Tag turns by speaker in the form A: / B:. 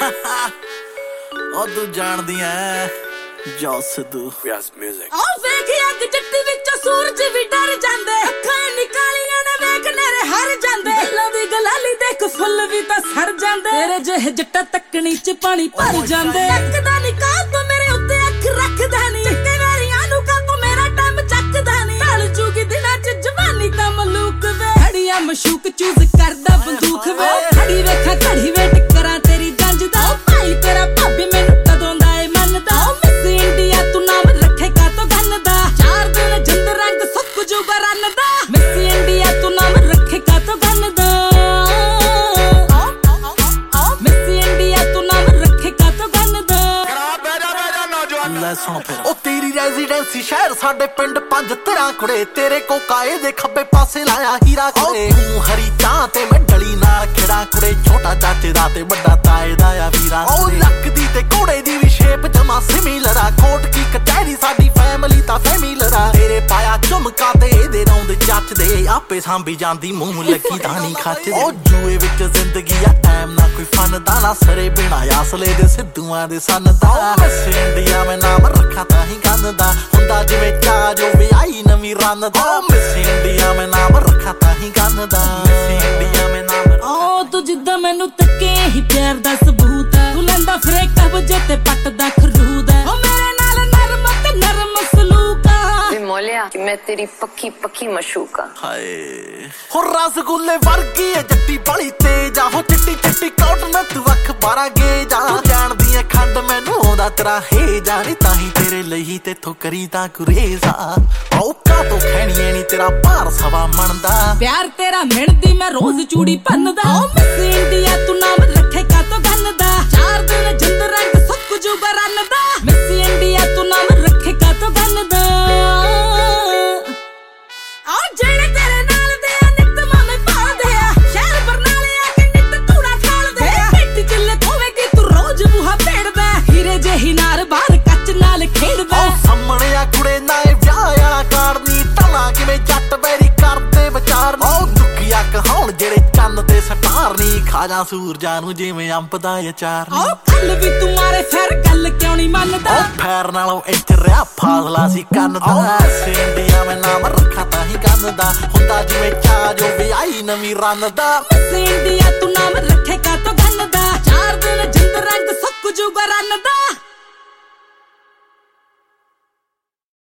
A: ਉਹ ਤੂੰ ਜਾਣਦੀ ਐ ਜੋ ਸਿੱਧੂ ਯਸ ਮਿਊਜ਼ਿਕ
B: ਉਹ ਵੇਖ ਅੱਗ ਜੱਟੀ ਵਿੱਚੋਂ ਸੂਰਜ ਵੀ ਡਰ ਜਾਂਦੇ ਅੱਖਾਂ ਨਿਕਾਲੀਆਂ ਨੇ ਵੇਖ ਨੇਰੇ ਹਰ ਜਾਂਦੇ ਦਿਲਾਂ ਦੀ ਗਲਾਲੀ ਦੇਖ ਫੁੱਲ ਵੀ ਤਾਂ ਸਰ ਜਾਂਦੇ ਤੇਰੇ ਜਿਹੇ ਜੱਟਾ ਤੱਕਣੀ ਚ ਪਾਣੀ ਭਰ ਜਾਂਦੇ ਅੱਖਦਾ ਨੀ ਕਾਹ ਤੂੰ ਮੇਰੇ ਉੱਤੇ ਅੱਖ ਰੱਖਦਾ ਨੀ ਚੱਕੇ ਵਾਰੀਆਂ ਨੂੰ ਕਾ ਤੂੰ ਮੇਰਾ ਟਾਈਮ ਚੱਕਦਾ ਨੀ ਢਲ ਜੂਗੀ ਦਿਨਾਂ ਚ ਜਵਾਨੀ ਤਾਂ ਮਲੂਕ ਵੇ ਖੜੀਆਂ ਮਸ਼ੂਕ ਚੂਜ਼ ਕਰਦਾ ਬੰਦੂਕ ਵੇ ਖੜੀ ਵੇਖਾਂ ਘੜੀ ਵੇਟ ਕਰਾਂ ਤੇਰੀ ਜੰਜ ਦਾ ਭਾਈ ਤੇਰਾ ਭਾਬੀ ਮੈਨੂੰ ਕਦੋਂ ਦਾ ਏ ਮੰਨਦਾ ਮਿਸ ਇੰਡੀਆ ਤੂੰ ਨਾਮ ਰੱਖੇਗਾ ਤੋ ਗੰਨ ਦਾ 4 ਦਿਨ ਜਿੰਦ ਰੰਗ ਸੁੱਕ ਜੂਗਾ ਰੰਨ ਦਾ ਮਿਸ ਇੰਡੀਆ ਤੂੰ ਨਾਮ ਰੱਖੇਗਾ ਤੋ ਗੰਨ ਦਾ ਮਿਸ ਇੰਡੀਆ ਤੂੰ ਨਾਮ ਰੱਖੇਗਾ ਤੋ ਗੰਨ ਦਾ
A: ਲੈ ਸੁਣ ਫਿਰ ਉਹ ਤੇਰੀ ਰੈਜ਼ੀਡੈਂਸੀ ਸ਼ਹਿਰ ਸਾਡੇ ਪਿੰਡ 5 ਤਰ੍ਹਾਂ ਕੁੜੇ ਤੇਰੇ ਕੋਕਾਏ ਦੇ ਖੱਬੇ ਪਾਸੇ ਲਾਇਆ ਹੀਰਾ ਕੁੜੇ ਤੂੰ ਹਰੀ ਚਾਹ ਤੇ ਮੈਂ ਡਲੀ ਨਾਲ ਖੇੜਾ ਕੁੜੇ ਛੋਟਾ ਚਾਚੇ ਦਾ ਤੇ ਵੱਡਾ ਤਾਏ ਦਾ ਆ ਵੀਰਾ ਉਹ ਲੱਕ ਦੀ ਤੇ ਘੋੜੇ ਦੀ ਵੀ ਸ਼ੇਪ ਜਮਾ ਸਿਮਿਲਰ ਆ ਕੋਟ ਕੀ ਕਚਹਿਰੀ ਸਾਡੀ ਫੈਮਿਲੀ ਤਾਂ ਫੈਮਿਲਰ ਆ ਤੇਰੇ ਪਾਇਆ ਝੁਮਕਾ ਤੇ ਇਹਦੇ ਰੌਂਦ ਜੱਚਦੇ ਆਪੇ ਸਾਂਭੀ ਜਾਂਦੀ ਮੂੰਹ ਲੱਗੀ ਤਾਂ ਨਹੀਂ ਖੱਚਦੇ ਉਹ ਜੂਏ ਵਿੱਚ ਜ਼ਿੰਦਗੀ ਆ ਟਾਈਮ ਨਾ ਕੋਈ ਫਨ ਦਾ ਨਾ ਸਰੇ ਬਿਨਾ ਆਸਲੇ ਦੇ ਸਿੱਧੂਆਂ ਦੇ ਸੰਨ ਦਾ ਇੰਡੀਆ ਮੈਂ ਨਾਮ ਰੱਖਾਂ ਤਾਂ ਹੀ ਗੰਨ ਦਾ ਹੁੰਦਾ ਜਿਵੇਂ ਚਾਹ ਜੋ ਵਿਆਹੀ ਨਵੀਂ ਰੰਨ ਦਾ ਮਿਸ ਇੰਡੀਆ ਮੈਂ ਨਾਮ ਰੱਖਾਂ ਤਾਂ ਹੀ ਗੰਨ ਦਾ ਮਿਸ ਇੰਡੀਆ ਮੈਂ ਨਾਮ
B: ਓ ਤੂੰ ਜਿੱਦਾਂ ਮੈਨੂੰ ਤੱਕੇ ਹੀ ਪਿਆਰ ਦਾ ਸਬੂਤ ਹੈ ਤੂੰ ਲੈਂਦਾ ਫਰੇ ਕਬਜੇ ਤੇ ਪੱਟਦਾ ਖਰੂਦ ਹੈ ਓ ਮੇਰੇ ਨਾਲ ਨਰਮ ਤੇ ਨਰਮ ਸਲੂਕ ਆ
C: ਵੇ ਮੋਲਿਆ ਕਿ ਮੈਂ ਤੇਰੀ ਪੱਕੀ ਪੱਕੀ ਮਸ਼ੂਕ ਆ
A: ਹਾਏ ਹੋ ਰਸਗੁੱਲੇ ਵਰਗੀ ਏ ਜੱਟੀ ਬੜੀ ਤੇਜ ਆ ਹੋ ਚਿੱਟੀ ਚਿੱਟੀ ਕੋਟ ਨਾ ਤੂੰ ਅੱਖ 12 ਗੇਜ ਆ ਜਾਣਦੀ ਏ ਖੰਡ ਮੈਨੂੰ ਆਉਂਦਾ ਤੇਰਾ ਹੇ ਜਾਣੀ ਤਾਂ ਹੀ ਤੇਰੇ ਲਈ ਤੇਥੋਂ ਕਰੀ ਤਾਂ ਗੁਰੇਜ਼ ਆ ਔਕਾ ਤੋਂ ਖੈਣੀਏ ਨੀ ਤੇਰਾ ਭਾਰ ਸਵਾ ਮਣਦਾ
B: ਪਿਆਰ ਤੇਰਾ ਮਿਣਦੀ ਮੈਂ ਰੋਜ਼ ਚੂੜੀ ਭੰਨਦਾ ਓ ਮਿਸ ਇੰਡੀਆ ਤੂੰ ਨਾਮ ਰੱਖੇਗਾ ਤੋ ਗੰਨ ਦਾ 4 ਦਿਨ ਜਿੰਦ ਰੰਗ ਸੁੱਕ ਜੂਗਾ ਰੰਨ ਦਾ ਮਿਸ ਇੰਡੀਆ ਤੂੰ ਨਾਮ ਰੱਖੇਗਾ ਤੋ ਗੰਨ ਦਾ ਆ ਜਿਹੜੇ ਤੇਰੇ ਨਾਲ ਦੇ ਆ ਨਿੱਤ ਮਾਮੇ ਭਾਲਦੇ ਆ ਸ਼ਹਿਰ ਬਰਨਾਲੇ ਆ ਕੇ ਨਿੱਤ ਕੂੜਾ ਖਾਲਦੇ ਆ ਪਿੱਟ ਚੱਲੇ ਖੋਵੇਗੀ ਤੂੰ ਰੋਜ਼ ਬੂਹਾ ਭੇੜਦਾ ਹੀਰੇ ਜਿਹੀ ਨਾਰ ਬਾਹਰ ਕੱਚ ਨਾਲ ਖੇਡਦਾ
A: ਓ ਸਾਹਮਣੇ ਆ ਕੁੜੇ ਨਾ ਇਹ ਵਿਆਹ ਵਾਲਾ ਕਾਰਨੀ ਟਲਾ ਕਿਵੇਂ ਜੱਟ ਬੈਰੀ ਕਰਦੇ ਵਿਚਾਰ ਓ ਦੁੱਖੀਆ ਕਹਾਉਣ ਜਿਹੜੇ ਚੰਨ ਤੇ ਸਟਾਰ ਨੀ ਖਾ ਜਾ ਸੂਰਜਾਂ ਨੂੰ ਜਿਵੇਂ ਅੰਬ ਦਾ ਅਚਾਰ ਨੀ
B: ਓ ਕੱਲ ਵੀ ਤੂੰ ਮਾਰੇ ਫਿਰ ਗੱਲ ਕਿਉਂ ਨਹੀਂ ਮੰਨਦਾ
A: ਓ ਫੈਰ ਨਾਲੋਂ ਇੱਥੇ ਰਿਆ ਫਾਸਲਾ ਸੀ ਕੰਨ ਦਾ ਇੰਡੀਆ ਮੈਂ ਨਾਮ ਰੱਖਾਂ ਤਾਂ ਹੀ ਗੰਨ ਦਾ ਹੁੰਦਾ ਜਿਵੇਂ ਚਾਹ ਜੋ ਵਿਆਹੀ ਨਵੀਂ ਰੰਨ ਦਾ
B: ਮਿਸ ਇੰਡੀਆ ਤੂੰ ਨਾਮ ਰੱਖੇਗਾ ਤੋ ਗੰਨ ਦਾ 4 ਦਿਨ ਜਿੰਦ ਰੰਗ ਸੁੱਕ ਜੂਗਾ ਰੰਨ ਦਾ